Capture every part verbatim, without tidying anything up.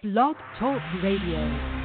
Blog Talk Radio.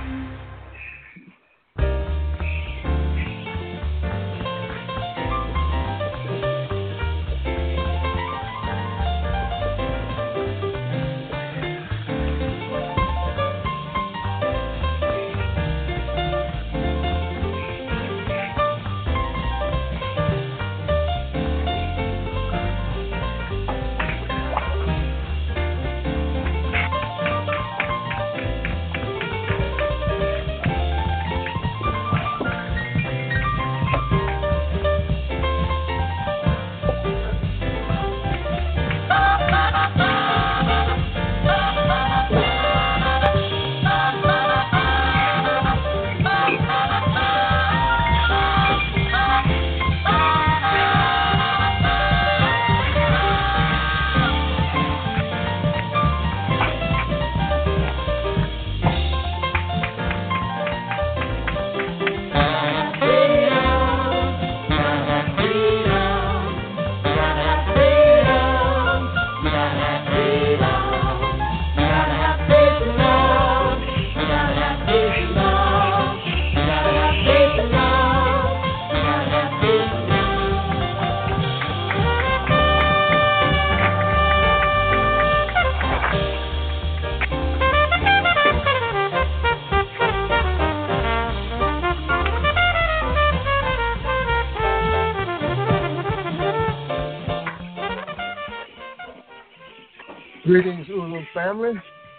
Greetings, Ulu family.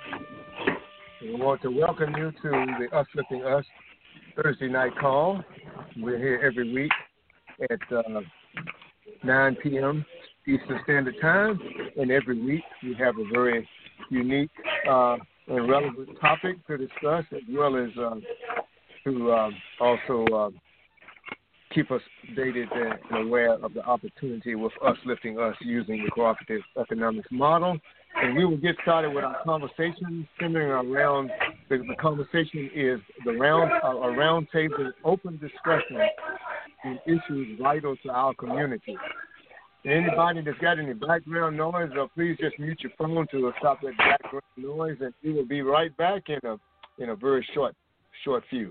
We want to welcome you to the Uplifting Us Thursday night call. We're here every week at uh, nine p.m. Eastern Standard Time, and every week we have a very unique uh, and relevant topic to discuss, as well as uh, to uh, also uh, keep us updated and aware of the opportunity with Us Lifting Us using the cooperative economics model. And we will get started with our conversation centering around, the, the conversation is the round, uh, a round table open discussion on issues vital to our community. Anybody that's got any background noise, uh, please just mute your phone to stop that background noise, and we will be right back in a in a very short short few.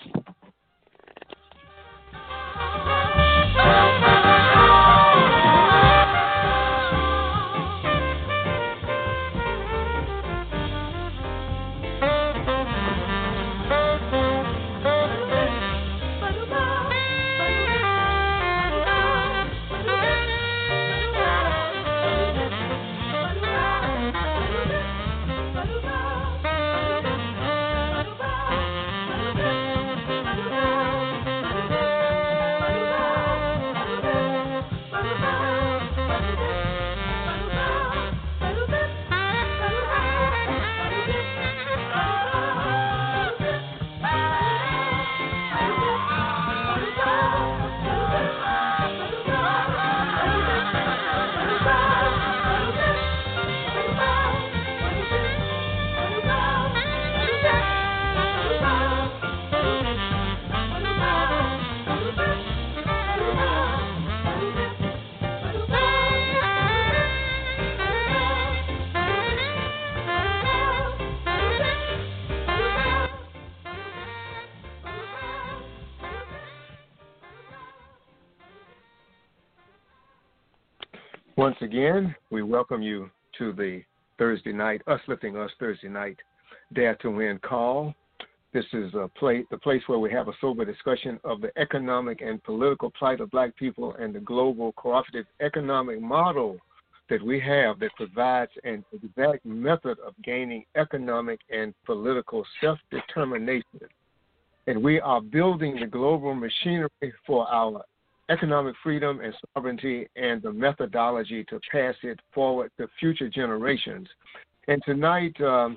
Once again, we welcome you to the Thursday night, Us Lifting Us Thursday night Dare to Win call. This is a play, the place where we have a sober discussion of the economic and political plight of black people and the global cooperative economic model that we have that provides an exact method of gaining economic and political self-determination. And we are building the global machinery for our economic freedom and sovereignty and the methodology to pass it forward to future generations. And tonight, um,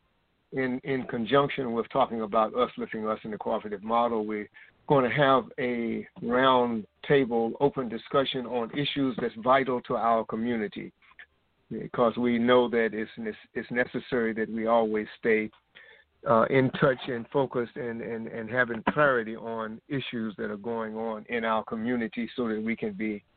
in in conjunction with talking about Us Lifting Us in the cooperative model, we're going to have a round table open discussion on issues that's vital to our community, because we know that it's, it's necessary that we always stay Uh, in touch and focused and, and, and having clarity on issues that are going on in our community so that we can be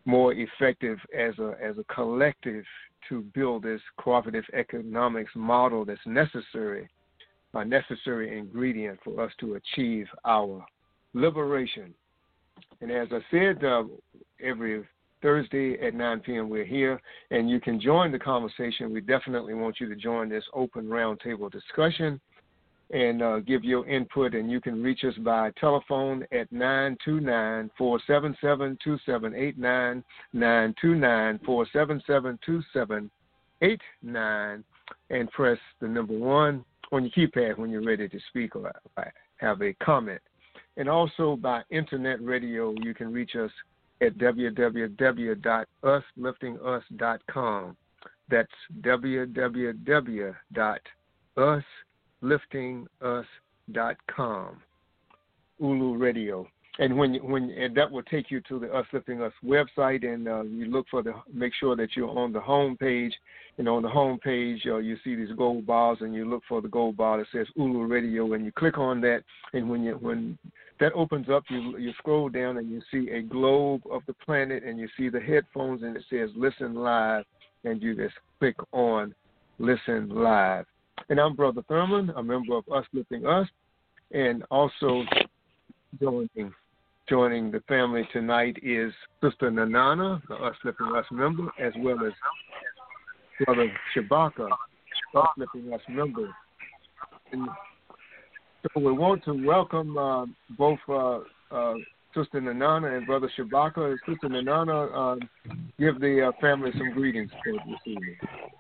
more effective as a as a collective to build this cooperative economics model that's necessary, a necessary ingredient for us to achieve our liberation. And as I said, uh, every Thursday at nine p.m. we're here, and you can join the conversation. We definitely want you to join this open roundtable discussion and uh, give your input, and you can reach us by telephone at nine two nine, four seven seven, two seven eight nine, nine two nine, four seven seven, two seven eight nine, and press the number one on your keypad when you're ready to speak or have a comment. And also by internet radio, you can reach us at w w w dot us lifting us dot com. That's w w w dot us lifting us dot com. Ulu Radio. And when when and that will take you to the Us Lifting Us website, and uh, you look for the make sure that you're on the home page. And on the home page, uh, you see these gold bars, and you look for the gold bar that says Ulu Radio, and you click on that. And when you when that opens up, you you scroll down and you see a globe of the planet, and you see the headphones, and it says Listen Live, and you just click on Listen Live. And I'm Brother Thurman, a member of Us Lifting Us, and also joining joining the family tonight is Sister Nanana, the Us Lifting Us member, as well as Brother Shabaka, Us Lifting Us member. And so we want to welcome uh, both uh, uh, Sister Nanana and Brother Shabaka. Sister Nanana, uh, give the uh, family some greetings for this evening.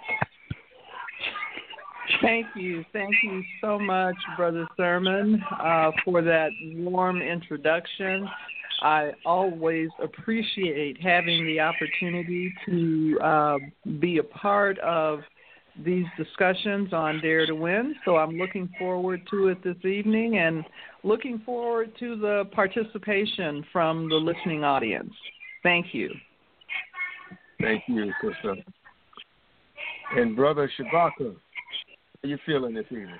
Thank you. Thank you so much, Brother Thurman, uh, for that warm introduction. I always appreciate having the opportunity to uh, be a part of these discussions on Dare to Win. So I'm looking forward to it this evening and looking forward to the participation from the listening audience. Thank you. Thank you, Sister. And Brother Shabaka, how are you feeling this evening?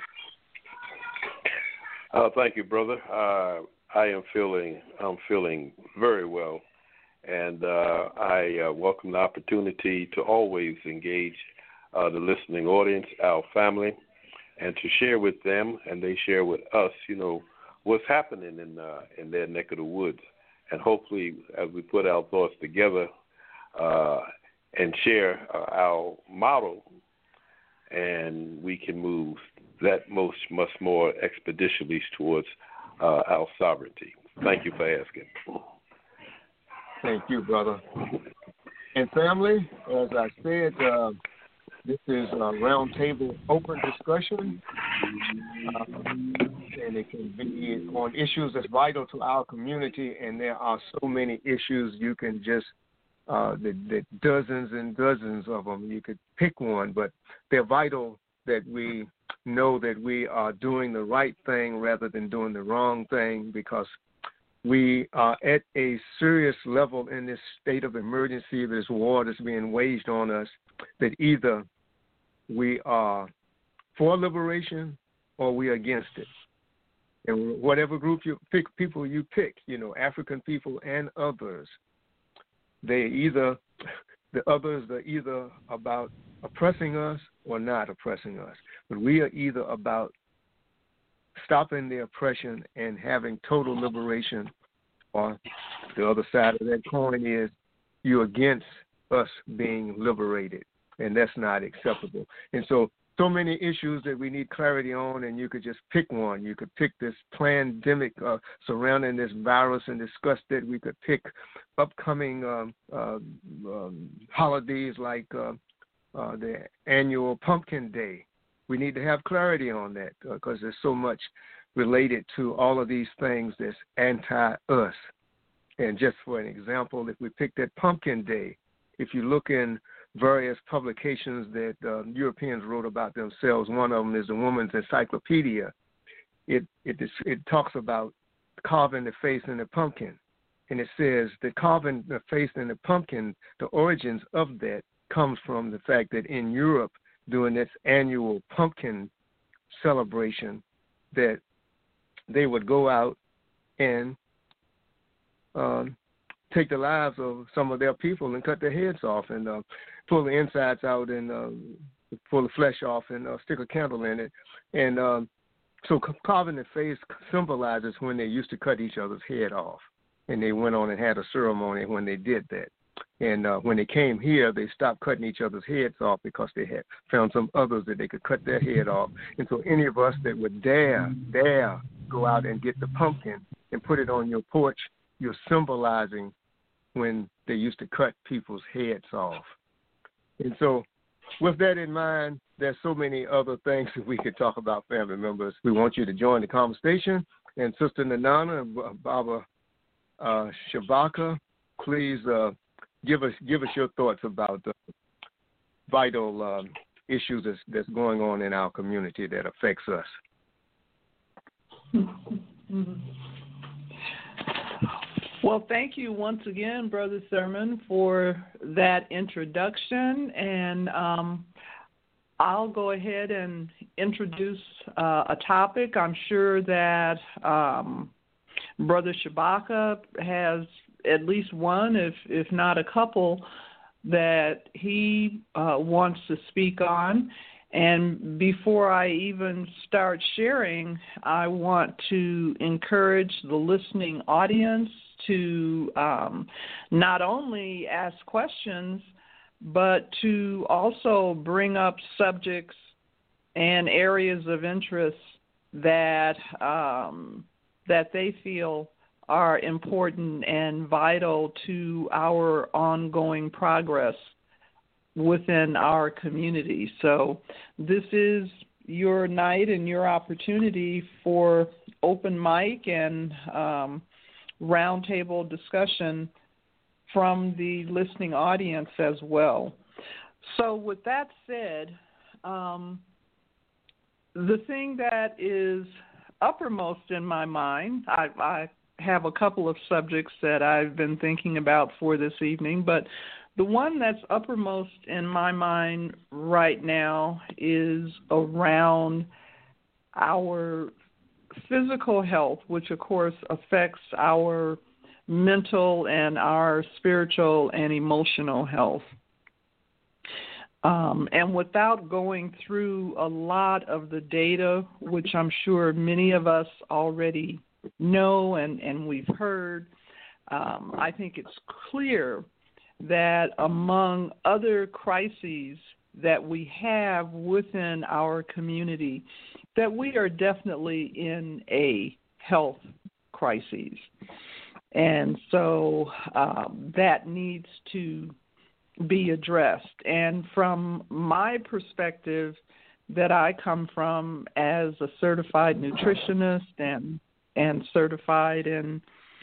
Uh, thank you, brother. Uh, I am feeling I'm feeling very well, and uh, I uh, welcome the opportunity to always engage uh, the listening audience, our family, and to share with them, and they share with us, you know, what's happening in uh, in their neck of the woods, and hopefully, as we put our thoughts together uh, and share uh, our model, and we can move that most much more expeditiously towards uh, our sovereignty. Thank you for asking. Thank you, brother. And family, as I said, uh, this is a roundtable open discussion, uh, and it can be on issues that's vital to our community, and there are so many issues you can just Uh, the, the dozens and dozens of them. You could pick one, but they're vital that we know that we are doing the right thing rather than doing the wrong thing, because we are at a serious level in this state of emergency, this war that's being waged on us, that either we are for liberation or we are against it. And whatever group you pick, people you pick, you know, African people and others, they either, the others are either about oppressing us or not oppressing us. But we are either about stopping the oppression and having total liberation, or the other side of that coin is you're against us being liberated, and that's not acceptable. And so, so many issues that we need clarity on, and you could just pick one. You could pick this pandemic uh, surrounding this virus and discuss that. We could pick upcoming um, uh, um, holidays like uh, uh, the annual Pumpkin Day. We need to have clarity on that because uh, there's so much related to all of these things that's anti-us. And just for an example, if we pick that Pumpkin Day, if you look in various publications that uh, Europeans wrote about themselves, one of them is the Woman's Encyclopedia. It, it it talks about carving the face in the pumpkin, and it says that carving the face in the pumpkin, the origins of that comes from the fact that in Europe, during this annual pumpkin celebration, that they would go out and um, take the lives of some of their people and cut their heads off and uh, pull the insides out and uh, pull the flesh off and uh, stick a candle in it. And um, so carving the face symbolizes when they used to cut each other's head off. And they went on and had a ceremony when they did that. And uh, when they came here, they stopped cutting each other's heads off because they had found some others that they could cut their head off. And so any of us that would dare, dare go out and get the pumpkin and put it on your porch, you're symbolizing when they used to cut people's heads off. And so with that in mind, there's so many other things that we could talk about, family members. We want you to join the conversation. And Sister Nanana and Baba uh, Shabaka, please uh, give us give us your thoughts about the vital um, issues that's, that's going on in our community that affects us. Well, thank you once again, Brother Thurman, for that introduction. And um, I'll go ahead and introduce uh, a topic. I'm sure that um, Brother Shabaka has at least one, if if not a couple, that he uh, wants to speak on. And before I even start sharing, I want to encourage the listening audience to um, not only ask questions, but to also bring up subjects and areas of interest that um, that they feel are important and vital to our ongoing progress within our community. So this is your night and your opportunity for open mic and um, roundtable discussion from the listening audience as well. So with that said, um, the thing that is uppermost in my mind, I, I have a couple of subjects that I've been thinking about for this evening, but the one that's uppermost in my mind right now is around our physical health, which of course affects our mental and our spiritual and emotional health. Um, and without going through a lot of the data, which I'm sure many of us already know and, and we've heard, um, I think it's clear that among other crises that we have within our community, that we are definitely in a health crisis. And so um, that needs to be addressed. And from my perspective that I come from as a certified nutritionist and and certified in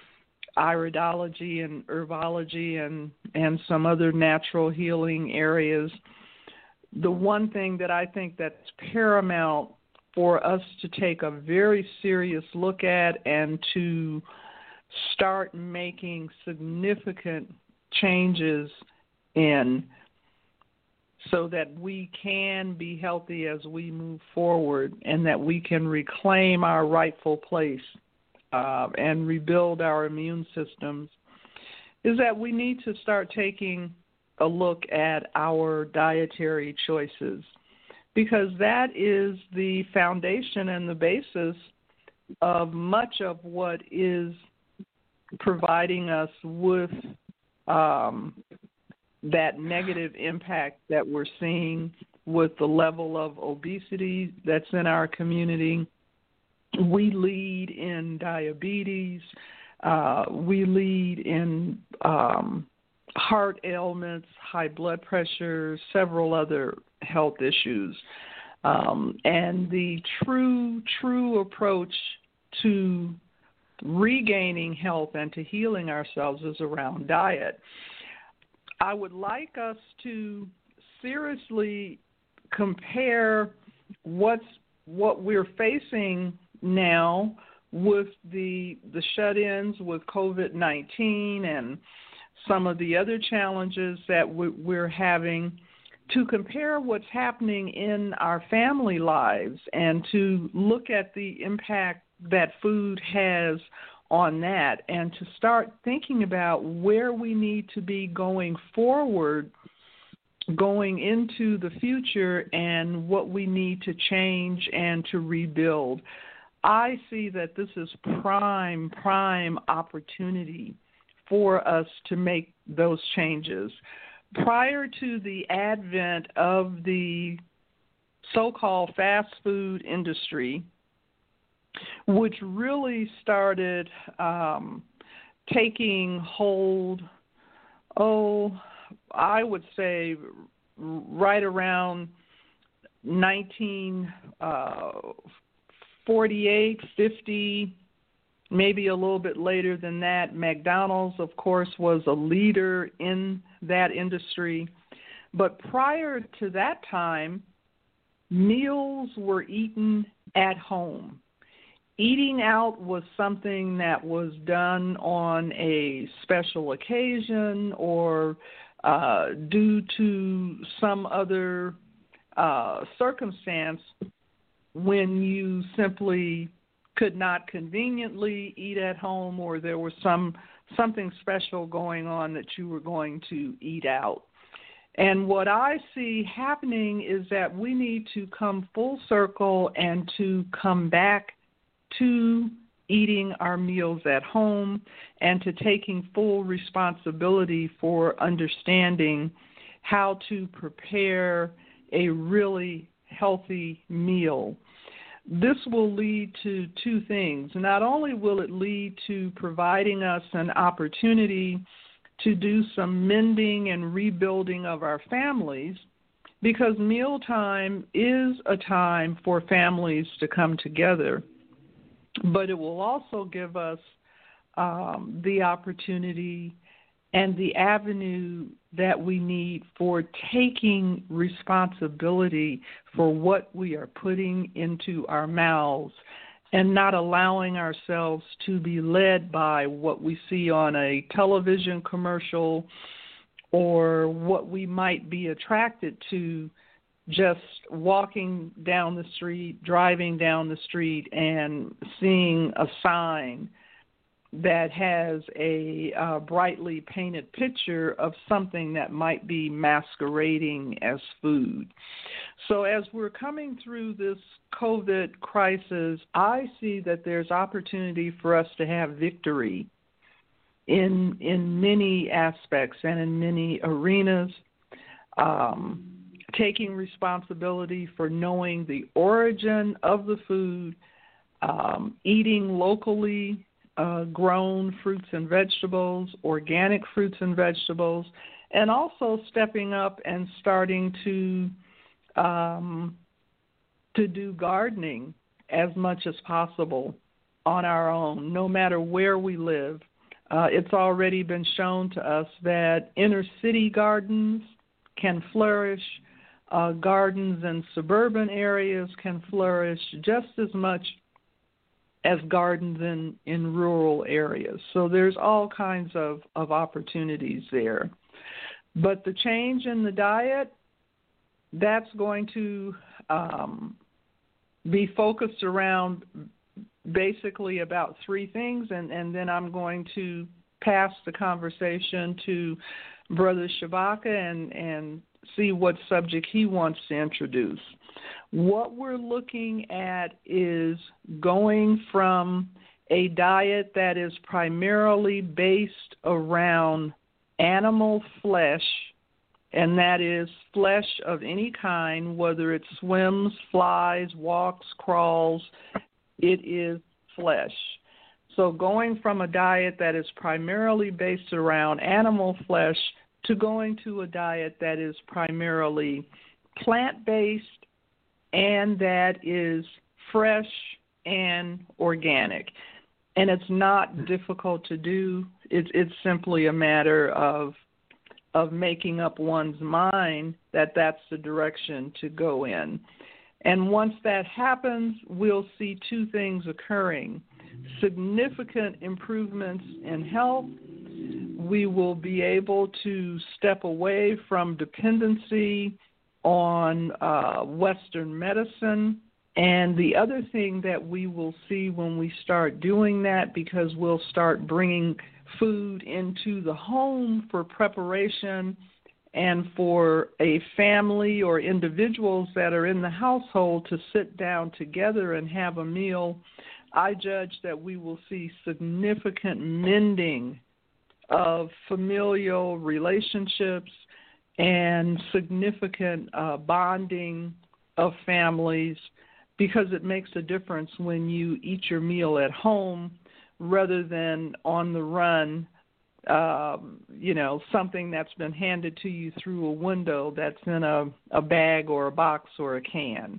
iridology and herbology and, and some other natural healing areas, the one thing that I think that's paramount for us to take a very serious look at and to start making significant changes in so that we can be healthy as we move forward and that we can reclaim our rightful place uh, and rebuild our immune systems, is that we need to start taking a look at our dietary choices, because that is the foundation and the basis of much of what is providing us with um, that negative impact that we're seeing with the level of obesity that's in our community. We lead in diabetes. Uh, we lead in um, heart ailments, high blood pressure, several other health issues. Um, and the true, true approach to regaining health and to healing ourselves is around diet. I would like us to seriously compare what's what we're facing now with the the shut-ins with COVID nineteen and some of the other challenges that we're having, to compare what's happening in our family lives and to look at the impact that food has on that and to start thinking about where we need to be going forward, going into the future, and what we need to change and to rebuild. I see that this is prime, prime opportunity for us to make those changes. Prior to the advent of the so-called fast food industry, which really started um, taking hold, oh, I would say right around nineteen forty-eight, fifty, maybe a little bit later than that. McDonald's, of course, was a leader in that industry. But prior to that time, meals were eaten at home. Eating out was something that was done on a special occasion or uh, due to some other uh, circumstance when you simply could not conveniently eat at home, or there was some something special going on that you were going to eat out. And what I see happening is that we need to come full circle and to come back to eating our meals at home and to taking full responsibility for understanding how to prepare a really healthy meal. This will lead to two things. Not only will it lead to providing us an opportunity to do some mending and rebuilding of our families, because mealtime is a time for families to come together, but it will also give us um, the opportunity and the avenue that we need for taking responsibility for what we are putting into our mouths and not allowing ourselves to be led by what we see on a television commercial or what we might be attracted to just walking down the street, driving down the street, and seeing a sign that has a uh, brightly painted picture of something that might be masquerading as food. So as we're coming through this COVID crisis, I see that there's opportunity for us to have victory in in many aspects and in many arenas, um, taking responsibility for knowing the origin of the food, um, eating locally, Uh, grown fruits and vegetables, organic fruits and vegetables, and also stepping up and starting to um, to do gardening as much as possible on our own, no matter where we live. Uh, it's already been shown to us that inner city gardens can flourish. Uh, gardens in suburban areas can flourish just as much as gardens in, in rural areas. So there's all kinds of, of opportunities there. But the change in the diet, that's going to um, be focused around basically about three things, and, and then I'm going to pass the conversation to Brother Shabaka and, and see what subject he wants to introduce. What we're looking at is going from a diet that is primarily based around animal flesh, and that is flesh of any kind, whether it swims, flies, walks, crawls, it is flesh. So going from a diet that is primarily based around animal flesh to going to a diet that is primarily plant-based and that is fresh and organic. And it's not difficult to do. It's, it's simply a matter of of making up one's mind that that's the direction to go in. And once that happens, we'll see two things occurring: significant improvements in health. We will be able to step away from dependency on uh, Western medicine And the other thing that we will see when we start doing that, because we'll start bringing food into the home for preparation and for a family or individuals that are in the household to sit down together and have a meal, I judge that we will see significant mending of familial relationships and significant uh, bonding of families, because it makes a difference when you eat your meal at home rather than on the run, um, you know, something that's been handed to you through a window that's in a, a bag or a box or a can.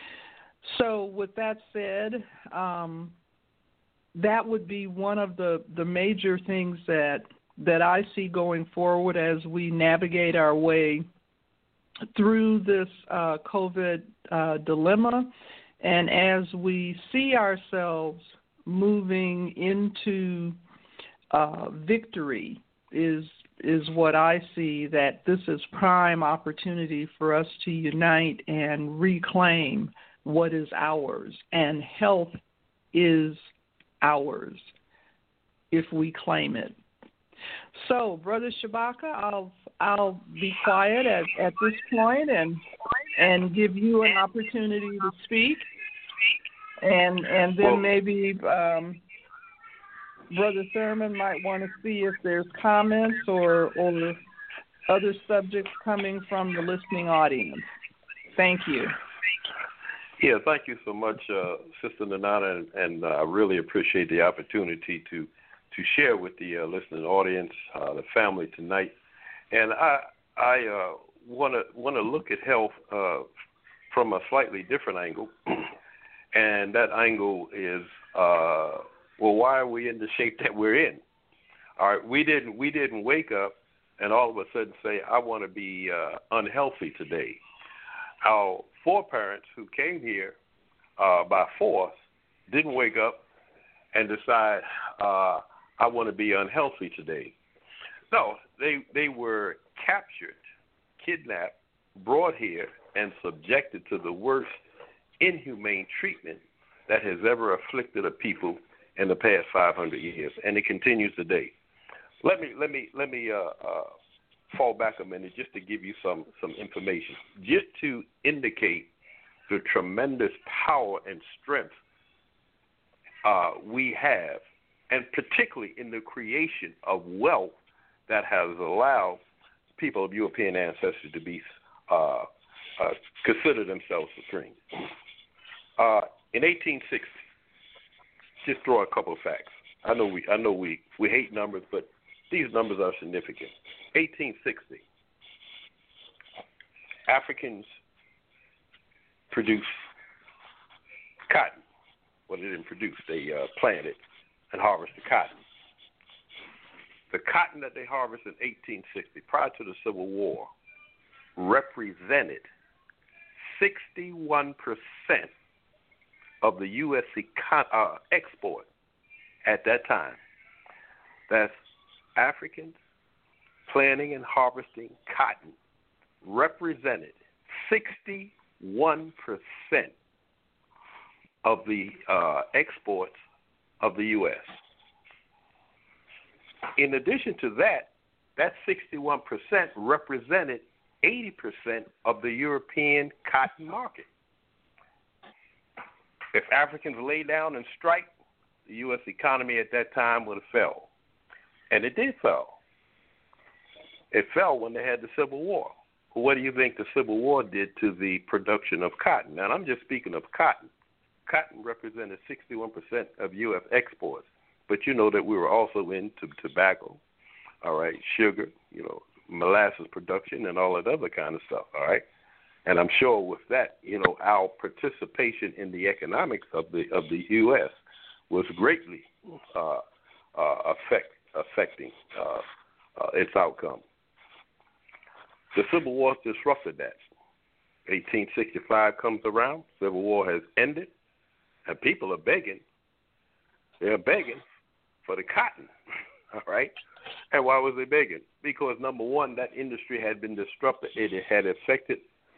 So with that said, um, that would be one of the, the major things that that I see going forward as we navigate our way through this uh, COVID uh, dilemma, and as we see ourselves moving into uh, victory is is what I see, that this is prime opportunity for us to unite and reclaim what is ours, and health is ours if we claim it. So, Brother Shabaka, I'll I'll be quiet at, at this point and and give you an opportunity to speak, and and then well, maybe um, Brother Thurman might want to see if there's comments or or other subjects coming from the listening audience. Thank you. Yeah, thank you so much, uh, Sister Nanana, and, and uh, I really appreciate the opportunity to. to share with the uh, listening audience, uh, the family tonight. And I I uh, want to want to look at health uh, from a slightly different angle. And that angle is, uh, well, why are we in the shape that we're in? All right, we didn't we didn't wake up and all of a sudden say, I want to be uh, unhealthy today. Our foreparents who came here uh, by force didn't wake up and decide, uh, I want to be unhealthy today. No, they they were captured, kidnapped, brought here, and subjected to the worst inhumane treatment that has ever afflicted a people in the past five hundred years, and it continues today. Let me let me let me uh, uh, fall back a minute just to give you some some information, just to indicate the tremendous power and strength uh, we have, and particularly in the creation of wealth that has allowed people of European ancestry to be uh, uh, consider themselves supreme. Uh, in eighteen sixty, just throw a couple of facts. I know we I know we, we hate numbers, but these numbers are significant. eighteen sixty, Africans produced cotton. Well, they didn't produce; they uh, planted and harvested cotton. The cotton that they harvested in eighteen sixty, prior to the Civil War, represented sixty-one percent of the U S econ- uh, export at that time. That's Africans planting and harvesting cotton represented sixty-one percent of the uh, exports of the U S In addition to that, that sixty-one percent represented eighty percent of the European cotton market. If Africans lay down and strike, the U S economy at that time would have fell. And it did fall. It fell when they had the Civil War. What do you think the Civil War did to the production of cotton? Now, I'm just speaking of cotton. Cotton represented sixty-one percent of U S exports. But you know that we were also into tobacco, all right, sugar, you know, molasses production and all that other kind of stuff, all right? And I'm sure with that, you know, our participation in the economics of the of the U S was greatly uh, uh, affect, affecting uh, uh, its outcome. The Civil War disrupted that. eighteen sixty-five comes around, Civil War has ended, and people are begging. They're begging for the cotton, all right? And why was they begging? Because, number one, that industry had been disrupted. It had affected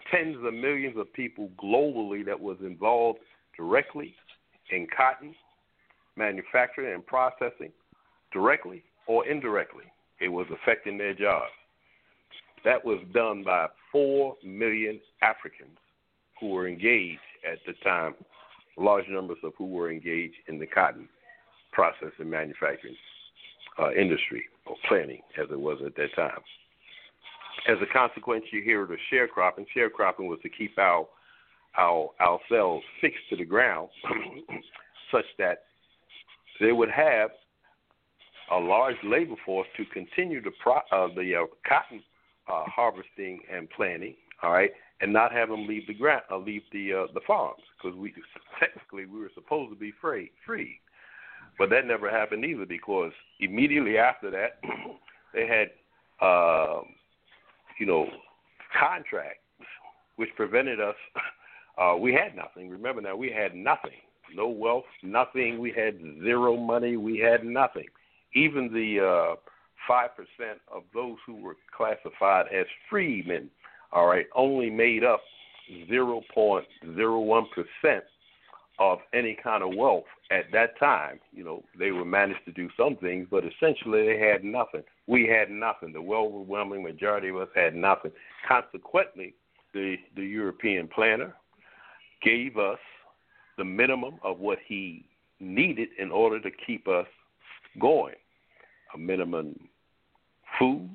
tens of millions of people globally that was involved directly in cotton manufacturing and processing, directly or indirectly. It was affecting their jobs. That was done by four million Africans who were engaged at the time, large numbers of who were engaged in the cotton processing manufacturing uh, industry, or planting as it was at that time. As a consequence, you hear the sharecropping. Sharecropping was to keep our, our, our cells fixed to the ground such that they would have a large labor force to continue the, pro, uh, the uh, cotton uh, harvesting and planting, all right, and not have them leave the ground, uh, leave the uh, the farms, because we technically we were supposed to be free, free, but that never happened either, because immediately after that they had, uh, you know, contracts which prevented us. Uh, we had nothing. Remember now, we had nothing, no wealth, nothing. We had zero money. We had nothing. Even the uh, five percent of those who were classified as freemen, all right, only made up zero point zero one percent of any kind of wealth at that time. You know, they were managed to do some things, but essentially they had nothing. We had nothing. The overwhelming majority of us had nothing. Consequently, the, the European planner gave us the minimum of what he needed in order to keep us going. A minimum food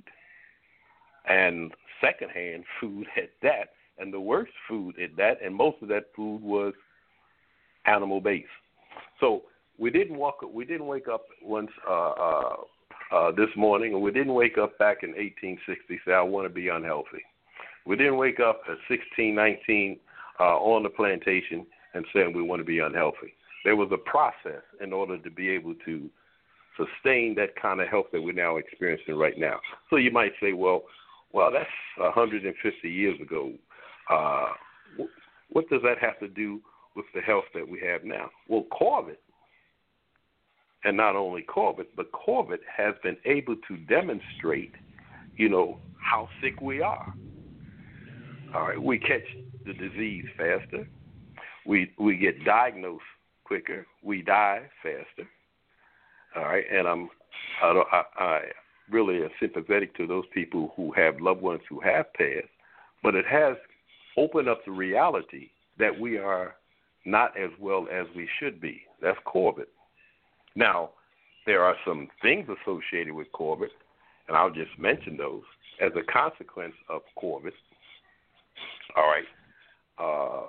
and secondhand food at that, and the worst food at that, and most of that food was animal based. So we didn't walk. We didn't wake up once uh, uh, uh, this morning, and we didn't wake up back in eighteen sixty say I want to be unhealthy. We didn't wake up at sixteen, nineteen uh, on the plantation and saying we want to be unhealthy. There was a process in order to be able to sustain that kind of health that we're now experiencing right now. So you might say, well, well, that's one hundred fifty years ago. Uh, what does that have to do with the health that we have now? Well, Corbett, and not only Corbett, but Corbett has been able to demonstrate, you know, how sick we are. All right, we catch the disease faster. We we get diagnosed quicker. We die faster. All right, and I'm I, I, I really am sympathetic to those people who have loved ones who have passed, but it has opened up the reality that we are not as well as we should be. That's Corbett. Now, there are some things associated with Corbett, and I'll just mention those. As a consequence of Corbett, all right, uh,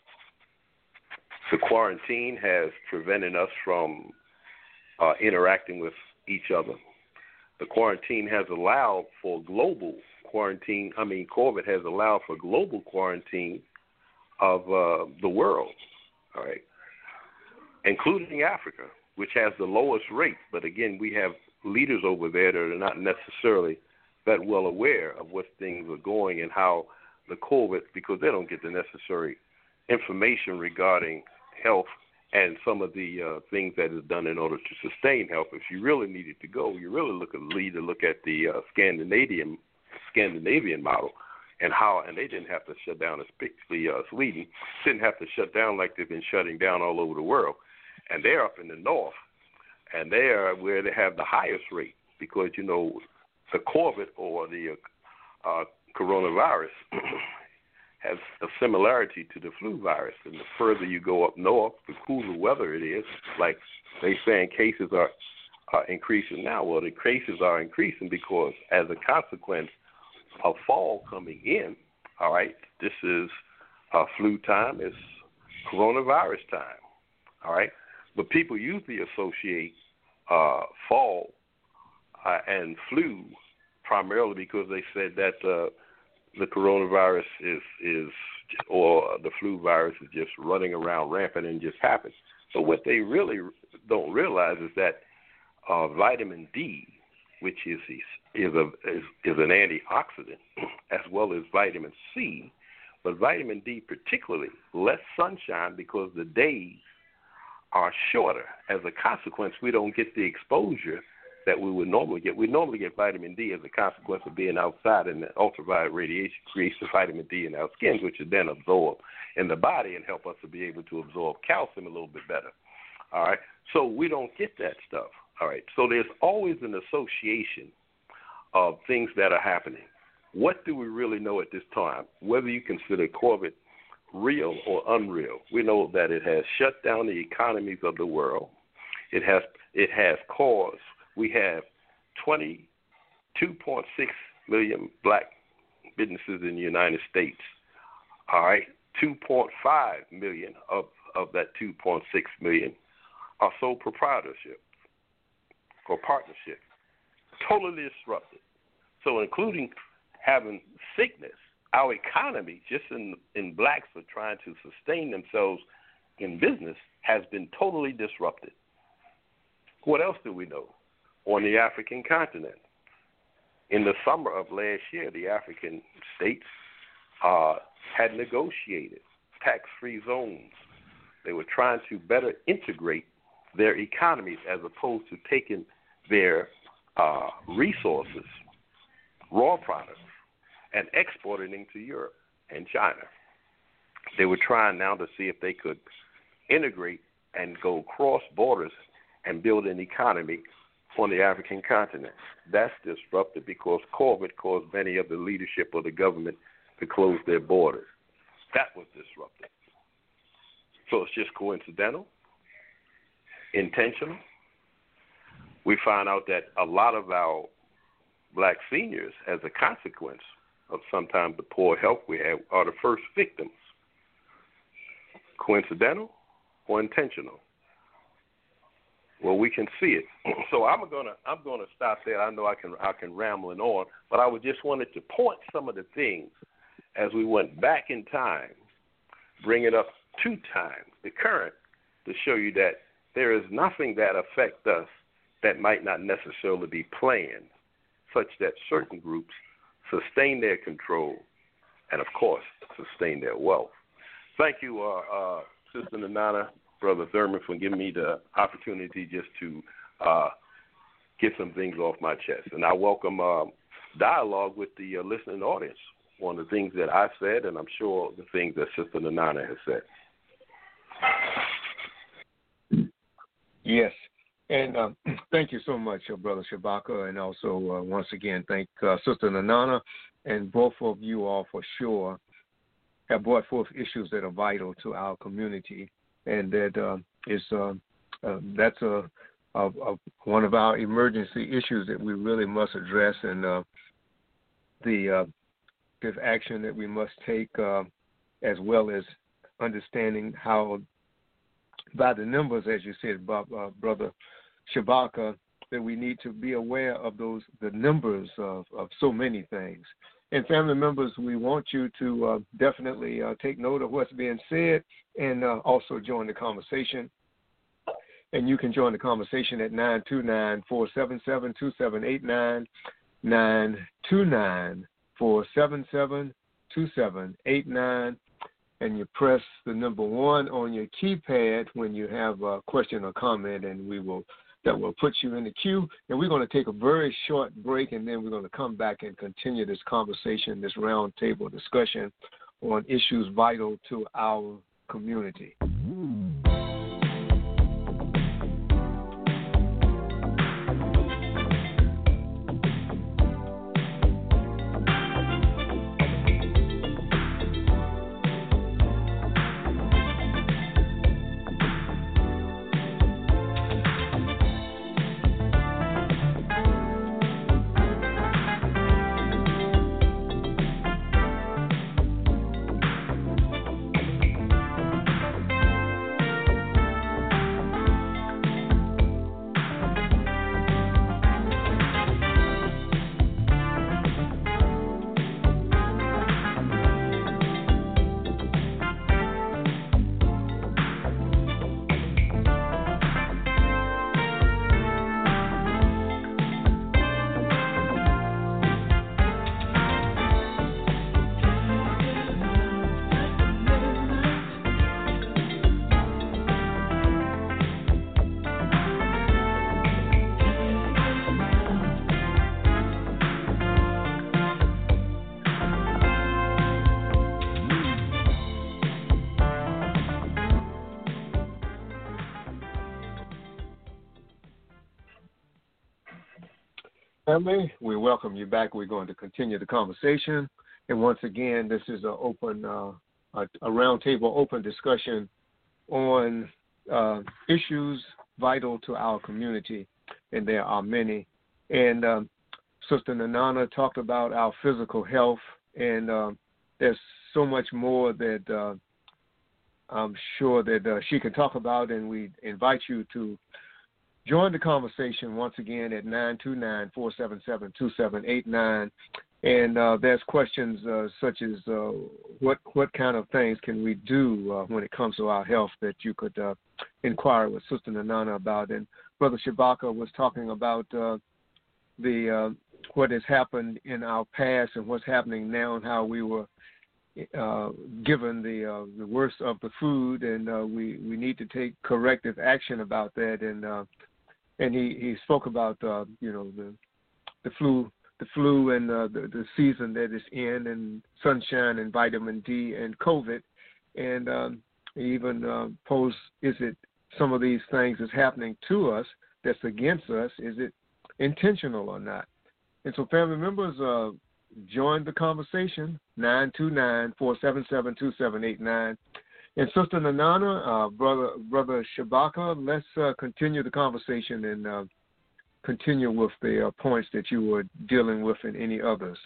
the quarantine has prevented us from uh, interacting with each other. The quarantine has allowed for global quarantine. I mean, Corbett has allowed for global quarantine of uh, the world, all right, including Africa, which has the lowest rate. But again, we have leaders over there that are not necessarily that well aware of what things are going and how the COVID, because they don't get the necessary information regarding health and some of the uh, things that is done in order to sustain health. If you really needed to go, you really look at need to look at the uh, Scandinavian Scandinavian model and how, and they didn't have to shut down, especially uh, Sweden, didn't have to shut down like they've been shutting down all over the world. And they're up in the north, and they are where they have the highest rate because, you know, the COVID or the uh, coronavirus has a similarity to the flu virus. And the further you go up north, the cooler weather it is. Like they saying cases are uh, increasing now. Well, the cases are increasing because as a consequence of fall coming in, all right, this is uh, flu time, it's coronavirus time, all right? But people usually associate uh, fall uh, and flu primarily because they said that uh, the coronavirus is, is, or the flu virus is just running around rampant and just happens. But what they really don't realize is that uh, vitamin D, which is is a is, is an antioxidant, as well as vitamin C, but vitamin D particularly less sunshine because the days are shorter. As a consequence, we don't get the exposure that we would normally get. We normally get vitamin D as a consequence of being outside, and the ultraviolet radiation creates the vitamin D in our skins, which is then absorbed in the body and help us to be able to absorb calcium a little bit better. All right, so we don't get that stuff. All right, so there's always an association of things that are happening. What do we really know at this time? Whether you consider COVID real or unreal, we know that it has shut down the economies of the world. It has it has caused, we have twenty-two point six million black businesses in the United States. All right, two point five million of, of that two point six million are sole proprietorship or partnership, totally disrupted. So including having sickness, our economy, just in, in blacks for trying to sustain themselves in business, has been totally disrupted. What else do we know? On the African continent, in the summer of last year, the African states uh, had negotiated tax-free zones. They were trying to better integrate their economies as opposed to taking their uh, resources, raw products, and exporting them to Europe and China. They were trying now to see if they could integrate and go cross borders and build an economy on the African continent. That's disrupted because COVID caused many of the leadership of the government to close their borders. That was disrupted. So it's just coincidental, intentional. We find out that a lot of our black seniors, as a consequence of sometimes the poor health we have, are the first victims. Coincidental or intentional? Well, we can see it. So I'm gonna I'm gonna stop there. I know I can I can rambling on, but I would just wanted to point some of the things as we went back in time, bring it up two times, the current, to show you that there is nothing that affects us that might not necessarily be planned, such that certain groups sustain their control and, of course, sustain their wealth. Thank you, uh, uh, Sister Nanana, Brother Thurman, for giving me the opportunity just to uh, get some things off my chest. And I welcome uh, dialogue with the uh, listening audience on the things that I said, and I'm sure the things that Sister Nanana has said. Yes. And uh, thank you so much, uh, Brother Shabaka, and also uh, once again thank uh, Sister Nanana, and both of you all for sure have brought forth issues that are vital to our community, and that uh, is uh, uh, that's a, a, a one of our emergency issues that we really must address, and uh, the uh, this action that we must take, uh, as well as understanding how, by the numbers, as you said, Bob, uh, Brother Shabaka, that we need to be aware of those the numbers of, of so many things. And family members, we want you to uh, definitely uh, take note of what's being said and uh, also join the conversation. And you can join the conversation at nine two nine, four seven seven, two seven eight nine, nine two nine, four seven seven, two seven eight nine. And you press the number one on your keypad when you have a question or comment, and we will that will put you in the queue. And we're going to take a very short break, and then we're going to come back and continue this conversation, this roundtable discussion on issues vital to our community. Family, we welcome you back. We're going to continue the conversation. And once again, this is an open, uh, a, a roundtable open discussion on uh, issues vital to our community, and there are many. And um, Sister Nanana talked about our physical health, and uh, there's so much more that uh, I'm sure that uh, she can talk about, and we invite you to join the conversation once again at nine two nine, four seven seven, two seven eight nine. And uh, there's questions uh, such as uh, what what kind of things can we do uh, when it comes to our health that you could uh, inquire with Sister Nanana about. And Brother Shabaka was talking about uh, the uh, what has happened in our past and what's happening now, and how we were uh, given the uh, the worst of the food, and uh, we we need to take corrective action about that. And uh, and he, he spoke about uh, you know the the flu. the flu and uh, the, the season that it's in, and sunshine and vitamin D and COVID. And um, even uh, posed, is it some of these things that's happening to us that's against us, is it intentional or not? And so family members, uh, join the conversation, nine two nine, four seven seven, two seven eight nine. And Sister Nanana, uh, Brother Brother Shabaka, let's uh, continue the conversation and uh, continue with the uh, points that you were dealing with and any others.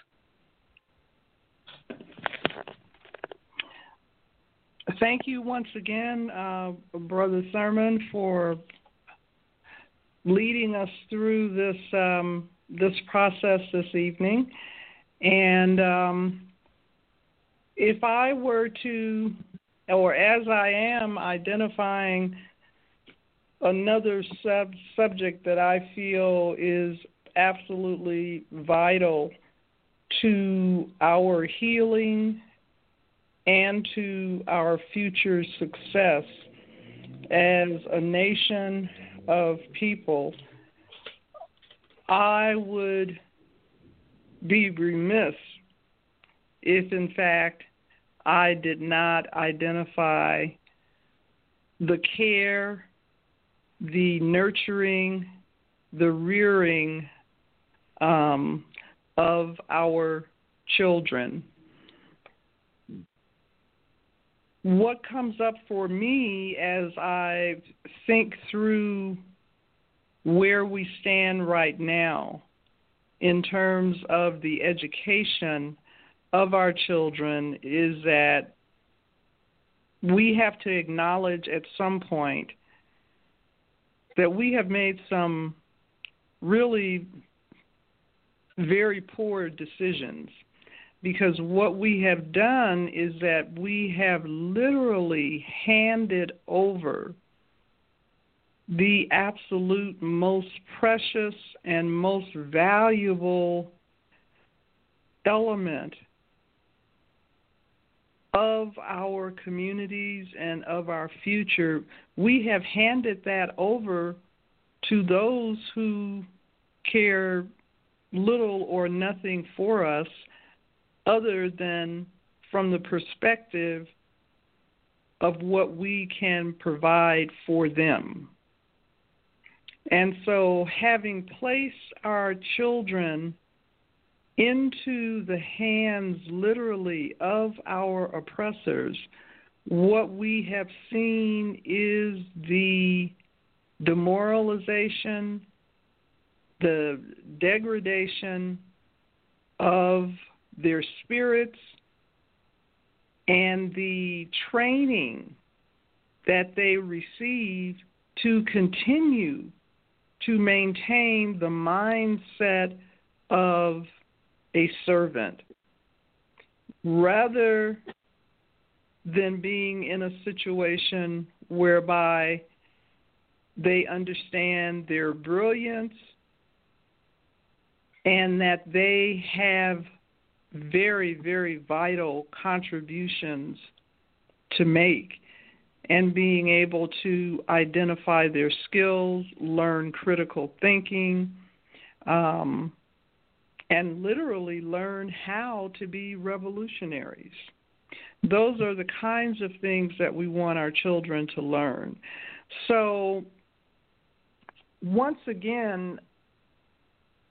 Thank you once again, uh, Brother Thurman, for leading us through this um, this process this evening. And um, if I were to, or as I am identifying another sub- subject that I feel is absolutely vital to our healing and to our future success as a nation of people, I would be remiss if, in fact, I did not identify the care, the nurturing, the rearing um, of our children. What comes up for me as I think through where we stand right now in terms of the education of our children is that we have to acknowledge at some point that we have made some really very poor decisions, because what we have done is that we have literally handed over the absolute most precious and most valuable element of our communities and of our future. We have handed that over to those who care little or nothing for us other than from the perspective of what we can provide for them. And so having placed our children into the hands, literally, of our oppressors, what we have seen is the demoralization, the degradation of their spirits, and the training that they receive to continue to maintain the mindset of a servant, rather than being in a situation whereby they understand their brilliance and that they have very, very vital contributions to make, and being able to identify their skills, learn critical thinking, um, and literally learn how to be revolutionaries. Those are the kinds of things that we want our children to learn. So, once again,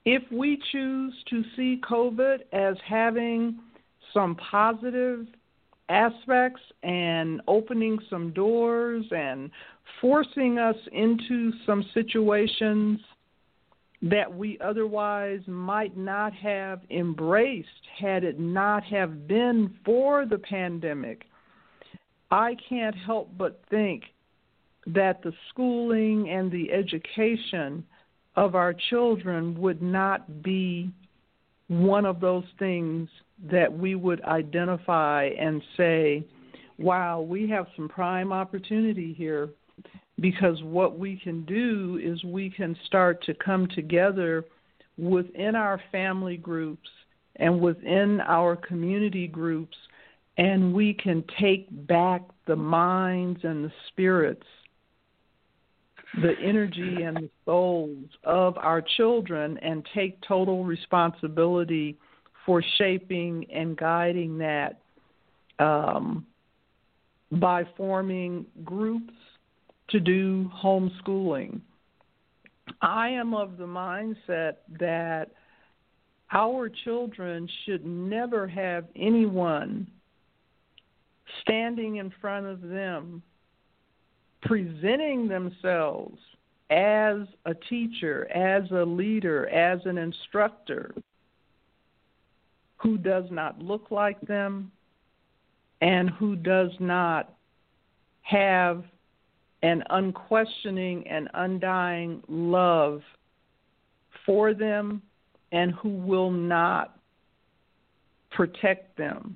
if we choose to see COVID as having some positive aspects and opening some doors and forcing us into some situations that we otherwise might not have embraced had it not have been for the pandemic, I can't help but think that the schooling and the education of our children would not be one of those things that we would identify and say, wow, we have some prime opportunity here, because what we can do is we can start to come together within our family groups and within our community groups, and we can take back the minds and the spirits, the energy and the souls of our children, and take total responsibility for shaping and guiding that um, by forming groups to do homeschooling. I am of the mindset that our children should never have anyone standing in front of them presenting themselves as a teacher, as a leader, as an instructor who does not look like them and who does not have an unquestioning and undying love for them and who will not protect them.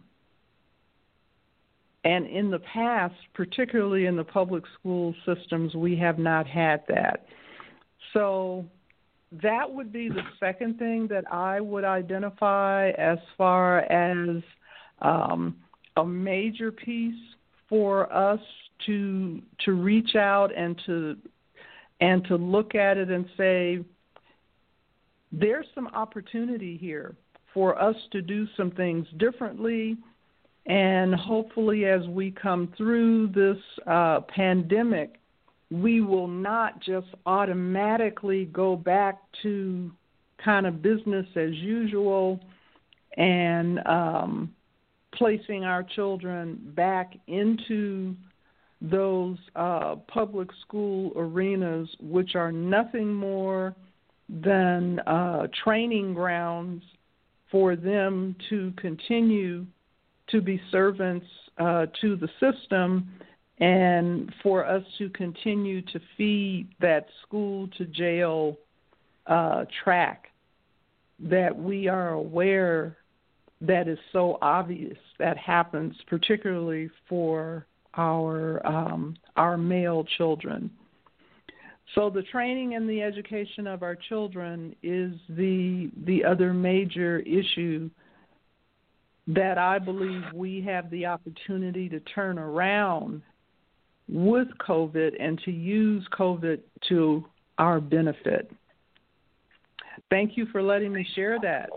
And in the past, particularly in the public school systems, we have not had that. So that would be the second thing that I would identify as far as um, a major piece for us to to reach out and to and to look at it and say, there's some opportunity here for us to do some things differently. And hopefully as we come through this uh, pandemic, we will not just automatically go back to kind of business as usual and um, placing our children back into those uh, public school arenas, which are nothing more than uh, training grounds for them to continue to be servants uh, to the system and for us to continue to feed that school to jail uh, track that we are aware that is so obvious that happens, particularly for our um, our male children. So the training and the education of our children is the the other major issue that I believe we have the opportunity to turn around with COVID and to use COVID to our benefit. Thank you for letting me share that.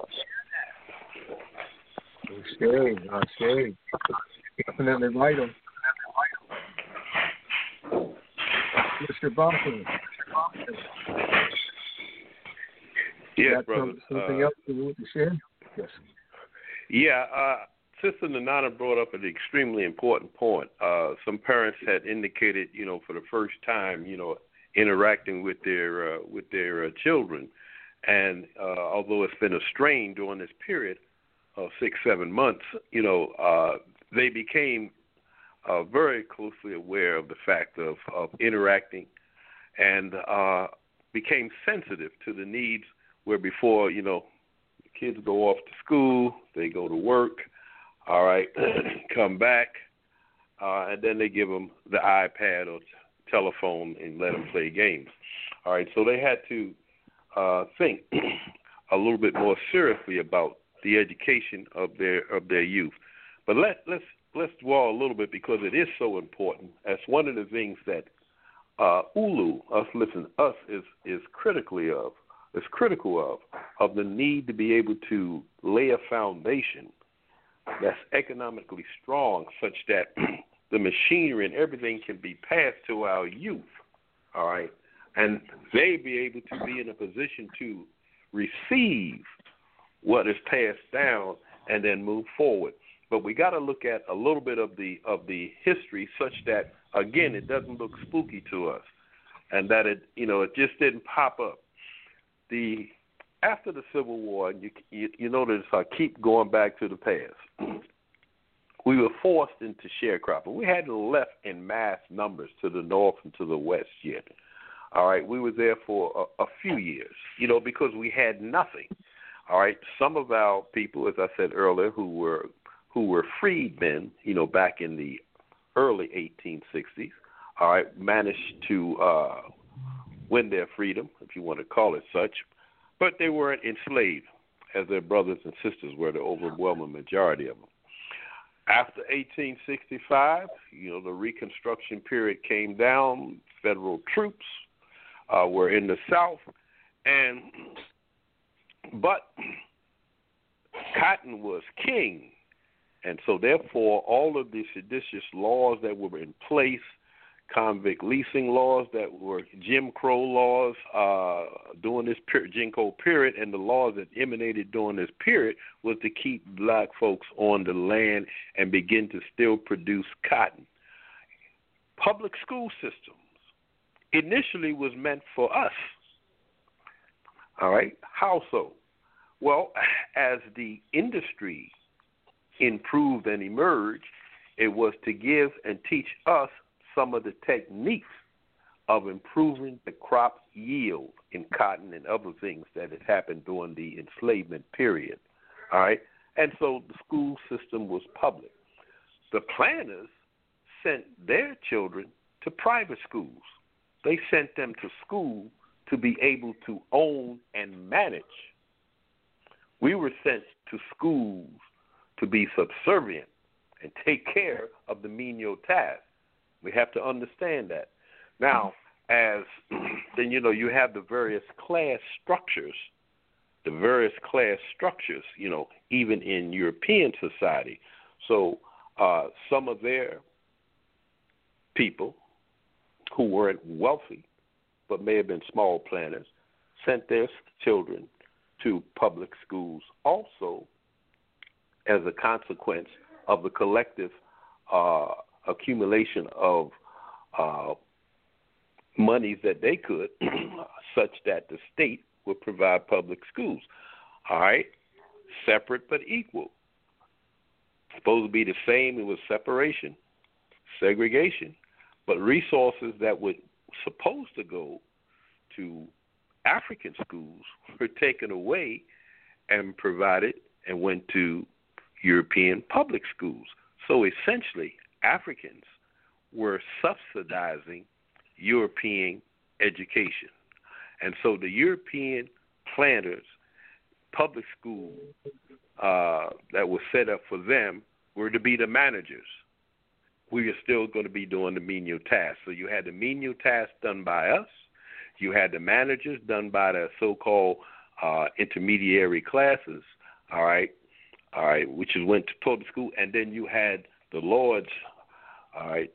Okay, okay. Definitely vital. Mister Boston. Yes, brother. Something uh, else you want to share? Yes. Yeah, uh, Sister Nanana brought up an extremely important point. Uh, some parents had indicated, you know, for the first time, you know, interacting with their uh, with their uh, children, and uh, although it's been a strain during this period of six, seven months, you know, uh, they became uh, very closely aware of the fact of, of interacting, and uh, became sensitive to the needs where before, you know, kids go off to school, they go to work, all right, come back, uh, and then they give them the iPad or telephone and let them play games. All right, so they had to uh, think a little bit more seriously about the education of their of their youth. But let let's let's dwell a little bit because it is so important. That's one of the things that uh, Ulu, us listen, us is is critically of. is critical of, of the need to be able to lay a foundation that's economically strong such that the machinery and everything can be passed to our youth, all right, and they be able to be in a position to receive what is passed down and then move forward. But we got to look at a little bit of the of the history, such that again it doesn't look spooky to us, and that it you know it just didn't pop up. The after the Civil War, you you, you notice I keep going back to the past. We were forced into sharecropping. We hadn't left in mass numbers to the north and to the west yet. All right, we were there for a, a few years, you know, because we had nothing. All right, some of our people, as I said earlier, who were who were freedmen, you know, back in the early eighteen sixties, all right, managed to uh, win their freedom, if you want to call it such, but they weren't enslaved, as their brothers and sisters were, the overwhelming majority of them. After eighteen sixty-five, you know, the Reconstruction period came down. Federal troops uh, were in the South, and but cotton was king, and so therefore all of the seditious laws that were in place, convict leasing laws that were Jim Crow laws uh, during this per- Jim Crow period, and the laws that emanated during this period was to keep black folks on the land and begin to still produce cotton. Public school systems initially was meant for us. All right, how so? Well, as the industry improved and emerged, it was to give and teach us some of the techniques of improving the crop yield in cotton and other things that had happened during the enslavement period. All right? And so the school system was public. The planters sent their children to private schools. They sent them to school to be able to own and manage. We were sent to schools to be subservient and take care of the menial tasks. We have to understand that. Now, as then, you know, you have the various class structures, the various class structures, you know, even in European society. So uh, some of their people who weren't wealthy but may have been small planters sent their children to public schools also as a consequence of the collective uh, accumulation of uh, monies that they could, such that the state would provide public schools. All right? Separate but equal. Supposed to be the same. It was separation, segregation, but resources that were supposed to go to African schools were taken away and provided and went to European public schools. So essentially, Africans were subsidizing European education. And so the European planters, public schools uh, that were set up for them were to be the managers. We are still going to be doing the menial tasks. So you had the menial tasks done by us. You had the managers done by the so-called uh, intermediary classes, all right, all right, which is went to public school. And then you had the lords, all right,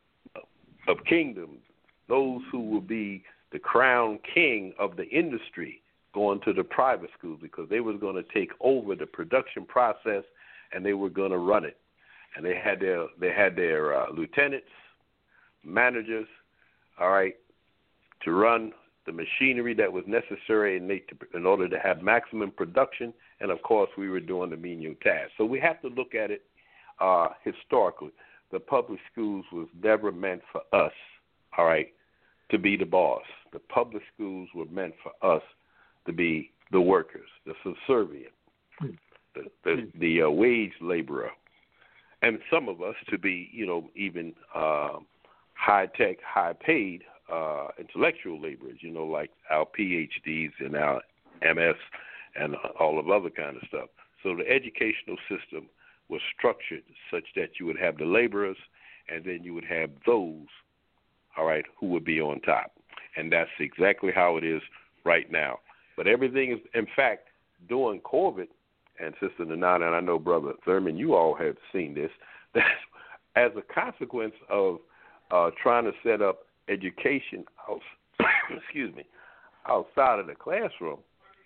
of kingdoms, those who will be the crown king of the industry, going to the private schools because they was going to take over the production process and they were going to run it. And they had their they had their uh, lieutenants, managers, all right, to run the machinery that was necessary in, in order to have maximum production. And of course, we were doing the menial tasks. So we have to look at it uh, historically. The public schools was never meant for us, all right, to be the boss. The public schools were meant for us to be the workers, the subservient, the the, the uh, wage laborer, and some of us to be, you know, even uh, high-tech, high-paid uh, intellectual laborers, you know, like our P H Ds and our M S and all of other kind of stuff. So the educational system was structured such that you would have the laborers and then you would have those, all right, who would be on top. And that's exactly how it is right now. But everything is, in fact, during COVID, and Sister Nana, and I know Brother Thurman, you all have seen this, that as a consequence of uh, trying to set up education out, excuse me, outside of the classroom,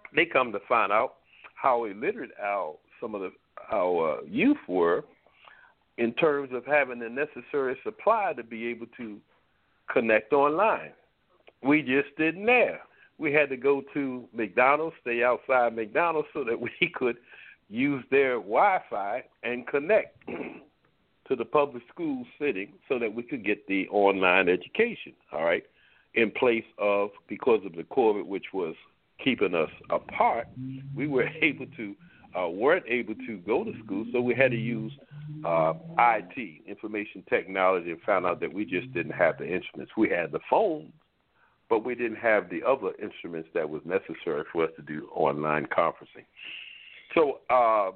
they come to find out how illiterate our some of the our uh, youth were in terms of having the necessary supply to be able to connect online. We just didn't have. We had to go to McDonald's, stay outside McDonald's so that we could use their Wi-Fi and connect to the public school setting so that we could get the online education, all right, in place of, because of the COVID, which was keeping us apart, we were able to, uh, weren't able to go to school, so we had to use uh, I T, information technology, and found out that we just didn't have the instruments. We had the phones, but we didn't have the other instruments that was necessary for us to do online conferencing. So uh,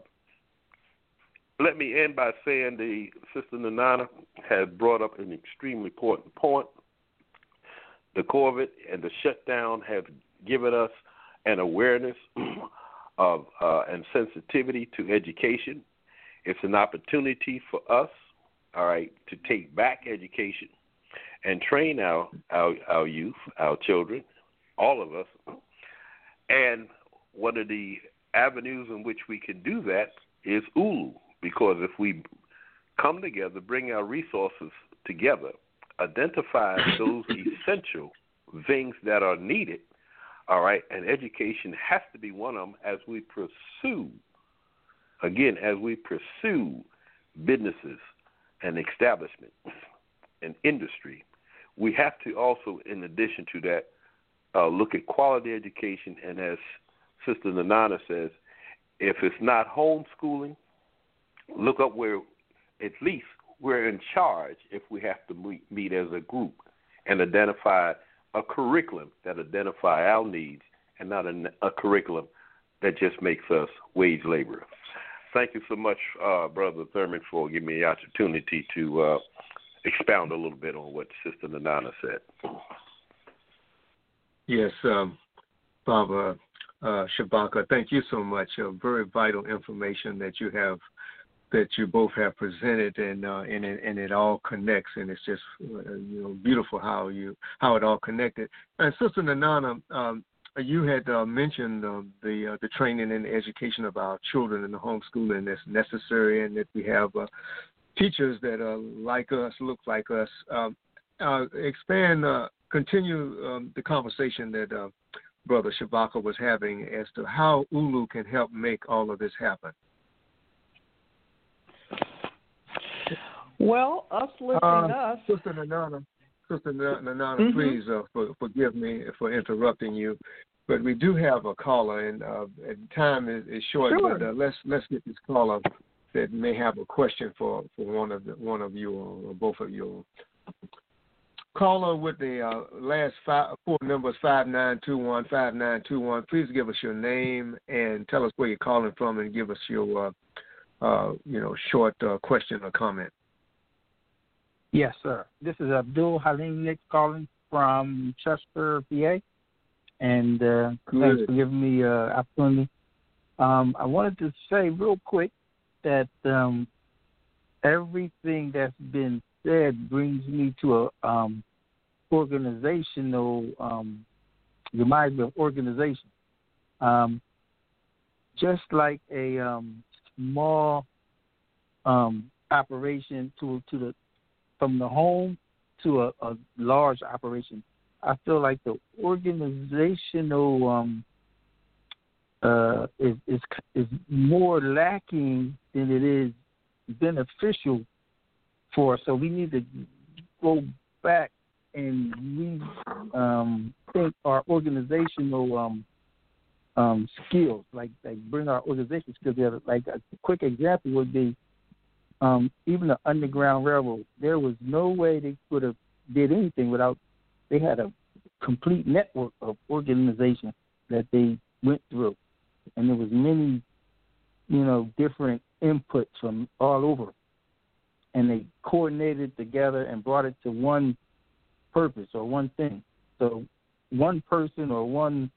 let me end by saying the Sister Nanana has brought up an extremely important point. The COVID and the shutdown have given us an awareness of uh, and sensitivity to education. It's an opportunity for us, all right, to take back education and train our, our, our youth, our children, all of us. And one of the avenues in which we can do that is U L U, because if we come together, bring our resources together, identify those essential things that are needed, all right, and education has to be one of them as we pursue, again, as we pursue businesses and establishment and industry. We have to also, in addition to that, uh, look at quality education, and as Sister Nanana says, if it's not homeschooling, look up where at least we're in charge if we have to meet, meet as a group and identify a curriculum that identify our needs and not a, a curriculum that just makes us wage laborers. Thank you so much, uh, Brother Thurman, for giving me the opportunity to uh, expound a little bit on what Sister Nanana said. Yes, um, Baba uh, Shabaka, thank you so much. Uh, very vital information that you have, that you both have presented, and uh, and, it, and it all connects, and it's just uh, you know beautiful how you how it all connected. And Sister Nanana, um, you had uh, mentioned uh, the uh, the training and the education of our children in the homeschooling that's necessary, and that we have uh, teachers that are like us, look like us. Um, uh, expand, uh, continue um, the conversation that uh, Brother Shabaka was having as to how U L U can help make all of this happen. Well, us lifting uh, us. Sister Nanana, Sister Nanana, Mm-hmm. please uh, for, forgive me for interrupting you, but we do have a caller, and uh, time is, is short. Sure. But uh, let's let's get this caller that may have a question for, for one of the, one of you or both of you. Caller with the uh, last five, four numbers five nine two one five nine two one. Please give us your name and tell us where you're calling from, and give us your uh, uh, you know short uh, question or comment. Yes, sir. This is Abdul Halim Nick calling from Chester, P A, and uh, thanks for giving me an uh, opportunity. Um, I wanted to say real quick that um, everything that's been said brings me to a um, organizational, um, reminds me of organization. Um, just like a um, small um, operation to to the from the home to a, a large operation, I feel like the organizational um, uh, is, is is more lacking than it is beneficial for us. So we need to go back and re um, think our organizational um, um, skills, like like bring our organizational skills together. Like a quick example would be um, even the Underground Railroad. There was no way they could have did anything without they had a complete network of organization that they went through, and there was many, you know, different inputs from all over, and they coordinated together and brought it to one purpose or one thing. So one person or one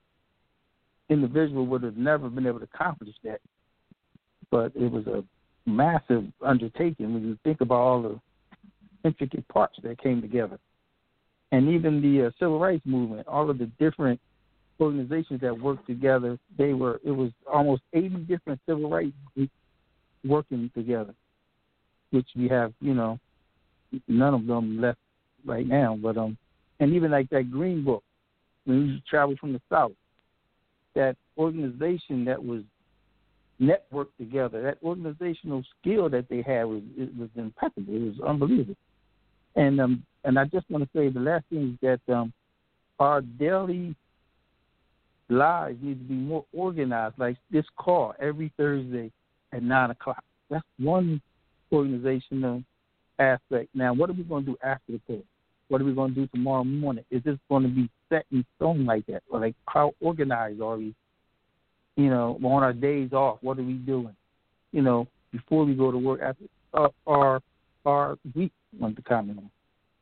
individual would have never been able to accomplish that, but it was a massive undertaking when you think about all the intricate parts that came together. And even the uh, civil rights movement, all of the different organizations that worked together. They were it was almost eighty different civil rights groups working together, which we have, you know, none of them left right now. But um, and even like that Green Book, when you travel from the South, that organization that was networked together, that organizational skill that they had was it was impeccable. It was unbelievable. And um, and I just want to say the last thing is that um, our daily lives need to be more organized. Like this call every Thursday at nine o'clock. That's one organizational aspect. Now, what are we going to do after the call? What are we going to do tomorrow morning? Is this going to be set in stone like that? Or like how organized are we? You know, on our days off, what are we doing? You know, before we go to work, after uh, our our week, want to comment on.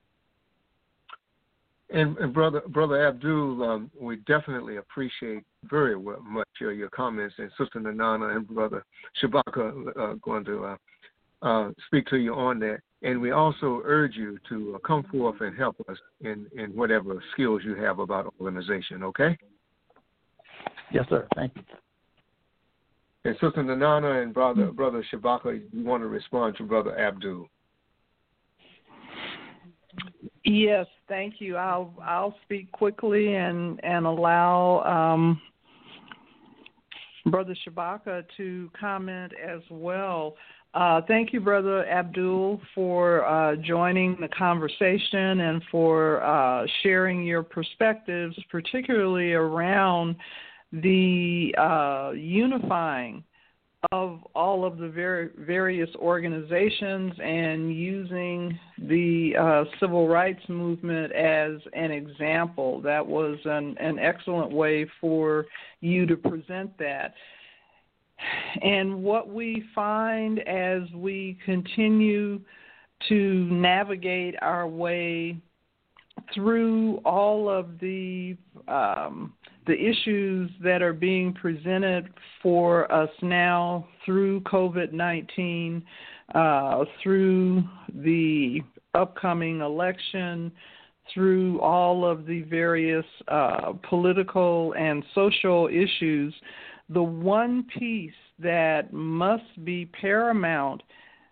And, and brother, brother Abdul, um, we definitely appreciate very well, much your, your comments, and Sister Nanana and brother Shabaka are uh, going to uh, uh, speak to you on that. And we also urge you to uh, come forth and help us in, in whatever skills you have about organization. Okay? Yes, sir. Thank you. And Sister Nanana and brother brother Shabaka, you want to respond to brother Abdul? Yes, thank you. I'll I'll speak quickly and and allow um, Brother Shabaka to comment as well. Uh, thank you, Brother Abdul, for uh, joining the conversation and for uh, sharing your perspectives, particularly around the uh, unifying of all of the ver- various organizations and using the uh, civil rights movement as an example. That was an, an excellent way for you to present that. And what we find as we continue to navigate our way through all of the um, the issues that are being presented for us now through COVID nineteen, uh, through the upcoming election, through all of the various uh, political and social issues, the one piece that must be paramount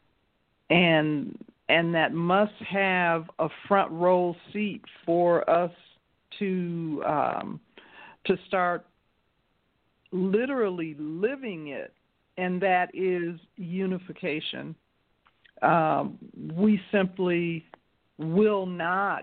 and and that must have a front row seat for us to um, to start literally living it, and that is unification. Um, we simply will not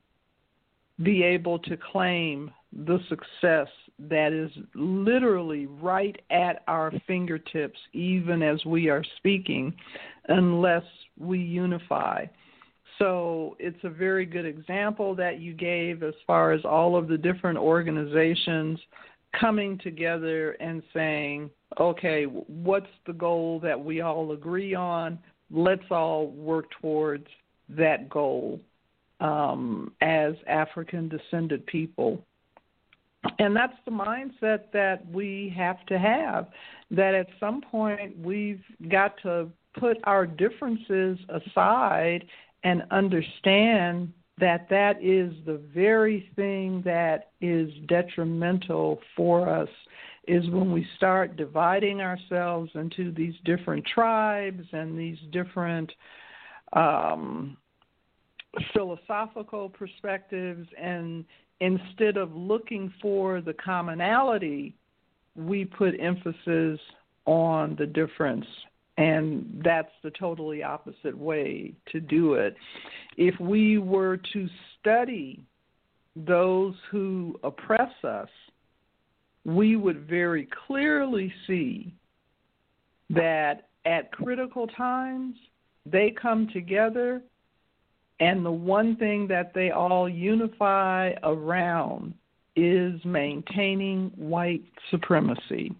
be able to claim the success that is literally right at our fingertips, even as we are speaking, unless we unify. So it's a very good example that you gave as far as all of the different organizations coming together and saying, okay, what's the goal that we all agree on? Let's all work towards that goal um, as African-descended people. And that's the mindset that we have to have, that at some point we've got to put our differences aside and understand that that is the very thing that is detrimental for us, is when we start dividing ourselves into these different tribes and these different um, philosophical perspectives, and instead of looking for the commonality, we put emphasis on the difference. And that's the totally opposite way to do it. If we were to study those who oppress us, we would very clearly see that at critical times they come together, and the one thing that they all unify around is maintaining white supremacy.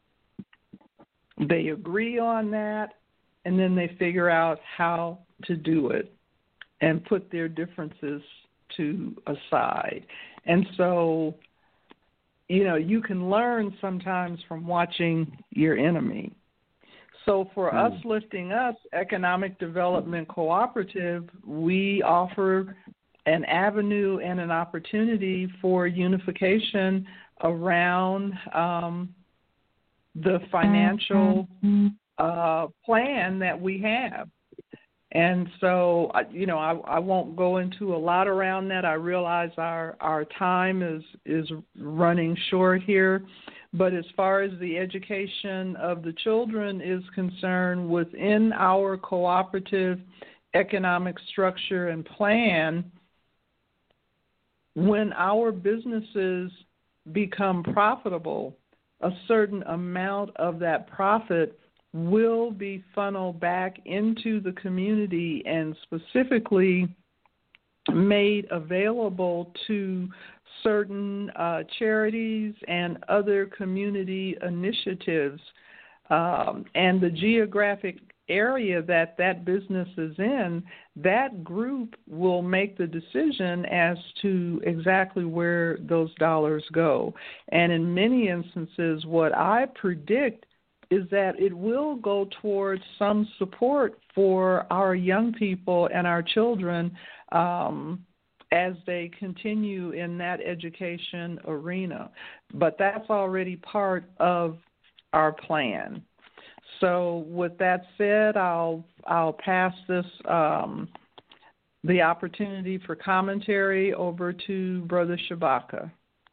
They agree on that, and then they figure out how to do it and put their differences to aside. And so, you know, you can learn sometimes from watching your enemy. So for mm. us, Lifting Us Economic Development Cooperative, we offer an avenue and an opportunity for unification around um, the financial uh, plan that we have. And so, you know, I, I won't go into a lot around that. I realize our, our time is, is running short here. But as far as the education of the children is concerned, within our cooperative economic structure and plan, when our businesses become profitable, a certain amount of that profit will be funneled back into the community and specifically made available to certain uh, charities and other community initiatives. Um, and the geographic area that that business is in, that group will make the decision as to exactly where those dollars go. And in many instances, what I predict is that it will go towards some support for our young people and our children um, as they continue in that education arena. But that's already part of our plan. So with that said, I'll I'll pass this um, the opportunity for commentary over to Brother Shabaka.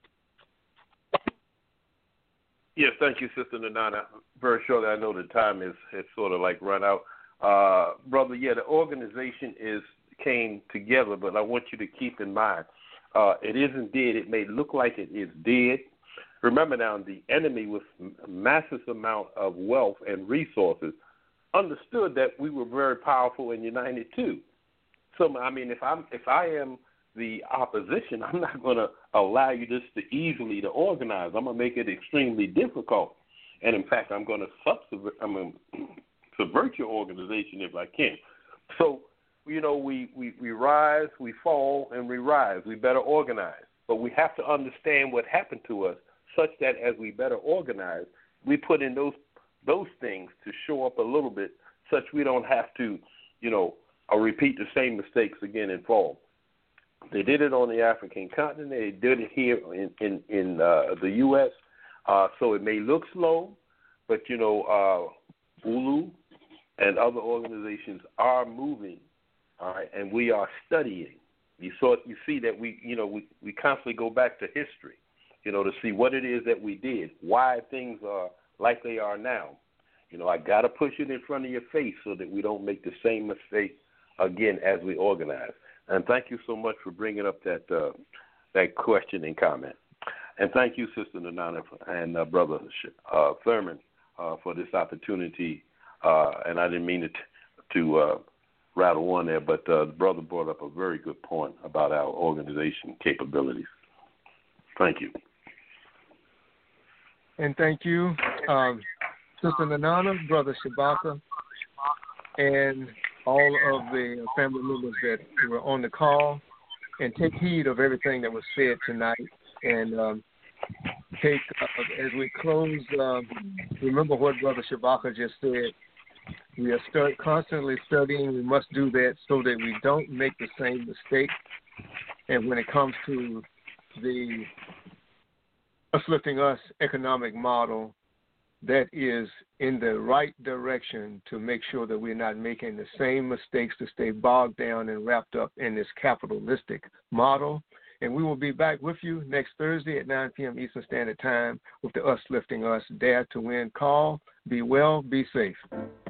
Yes, thank you, Sister Nanana. Very shortly, I know the time is, is sort of like run out. Uh, brother, yeah, the organization is came together, but I want you to keep in mind, uh, it isn't dead. It may look like it is dead. Remember now, the enemy with a massive amount of wealth and resources understood that we were very powerful and united too. So, I mean, if I'm if I am the opposition, I'm not going to allow you just to easily to organize. I'm going to make it extremely difficult. And in fact, I'm going to subvert, I'm going to subvert your organization if I can. So, you know, we, we, we rise, we fall, and we rise. We better organize. But we have to understand what happened to us such that as we better organize, we put in those those things to show up a little bit such we don't have to, you know, or repeat the same mistakes again and fall. They did it on the African continent. They did it here in, in, in uh, the U S Uh, so it may look slow, but, you know, uh, U L U and other organizations are moving, all right, and we are studying. You saw, you see that we, you know, we, we constantly go back to history, you know, to see what it is that we did, why things are like they are now. You know, I got to push it in front of your face so that we don't make the same mistake again as we organize. And thank you so much for bringing up that uh, that question and comment. And thank you, Sister Nanana and uh, Brother uh, Thurman, uh, for this opportunity. Uh, and I didn't mean it to uh, rattle on there, but uh, the brother brought up a very good point about our organization capabilities. Thank you. And thank you, um, Sister Nanana, Brother Shabaka, and all of the family members that were on the call, and take heed of everything that was said tonight. And um, take, uh, as we close, uh, remember what Brother Shabaka just said. We are stu- constantly studying. We must do that so that we don't make the same mistake. And when it comes to the Uplifting Us economic model, that is in the right direction to make sure that we're not making the same mistakes to stay bogged down and wrapped up in this capitalistic model. And we will be back with you next Thursday at nine p.m. Eastern Standard Time with the Us Lifting Us Dare to Win call. Be well, be safe.